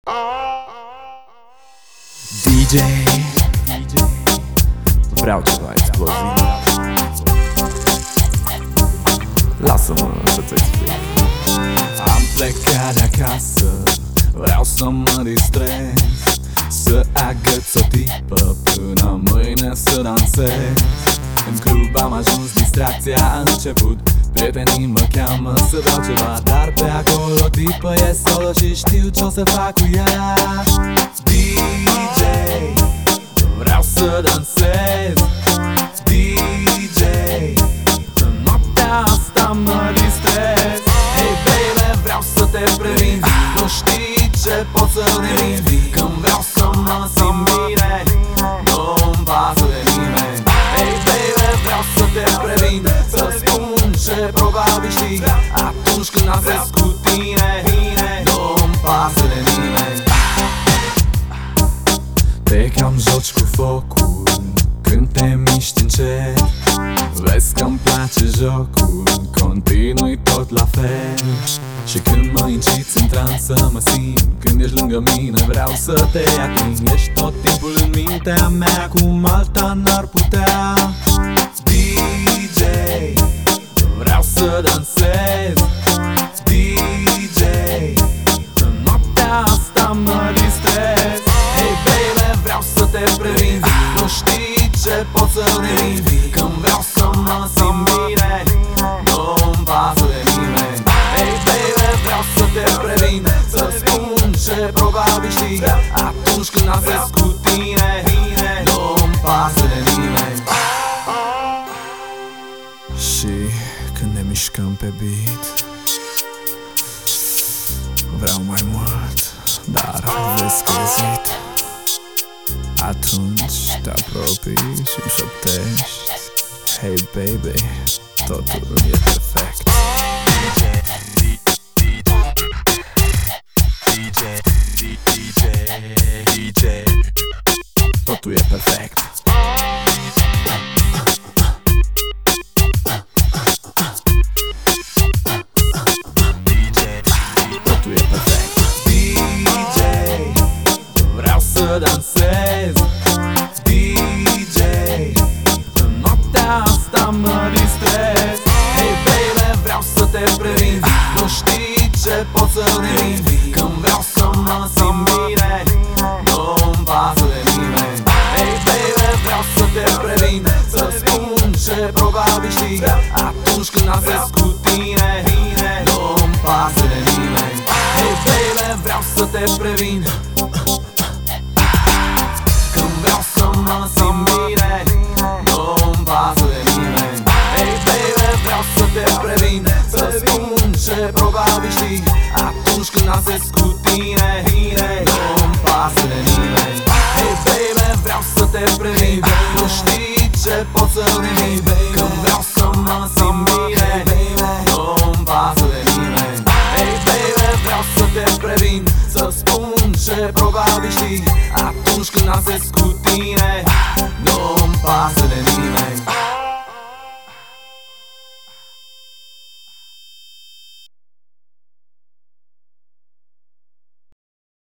DJ, vreau ceva exploziv. Lasă-mă să-ți explic. Am plecat de acasă, vreau să mă distrez, să agăț o tipă până mâine să dansez. În club am ajuns, distracția a început, prietenii mă cheamă să beau ceva, dar pe acolo o tipă e solo și știu ce o să fac cu ea. DJ, vreau să dansez. DJ, în noaptea asta mă distrez. Hey baby, vreau să te previn, nu știi ce pot să devin. Când vreau să mă simt bine, nu-mi pasă de nimeni. Hey baby, vreau să te previn, să spun ce probabil știi. Atunci când dansez cu tine, nu-mi pasă de nimeni. Te cam joci cu focul când te miști încet. Vezi că-mi place jocul, continui tot la fel. Și când mă inciți în transă mă simt, când ești lângă mine vreau să te ating. Ești tot timpul în mintea mea, cum alta n-ar putea. DJ, vreau să dansez. DJ, în noaptea asta mă distrez. Hey baby, vreau să te previn, nu știi ce pot să devin. Când vreau să mă simt bine, nu-mi pasă de nimeni. Hey baby, vreau să te previn, să spun ce probabil știi. Atunci când dansez cu tine, nu-mi pasă de nimeni. Și când ne mișcăm pe beat, vreau mai mult, dar vezi că ezit. Atunci te apropii și-mi șoptești: hey baby, totul e perfect. DJ, totul e perfect. Totul e perfect. DJ, vreau să dansez. DJ, în noaptea asta mă distrez. Hey baby, vreau să te previn, nu știi ce pot să devin. Când vreau să mă simt bine, nu-mi pasă de nimeni. Hey baby, vreau să te previn, să spun ce probabil știi. Atunci când dansez cu tine, nu-mi pasă de nimeni. Hey baby, vreau să te previn, când vreau să mă simt bine, nu-mi pasă de nimeni. Hey baby, vreau să te previn, să spun ce probabil știi. Atunci când dansez cu tine,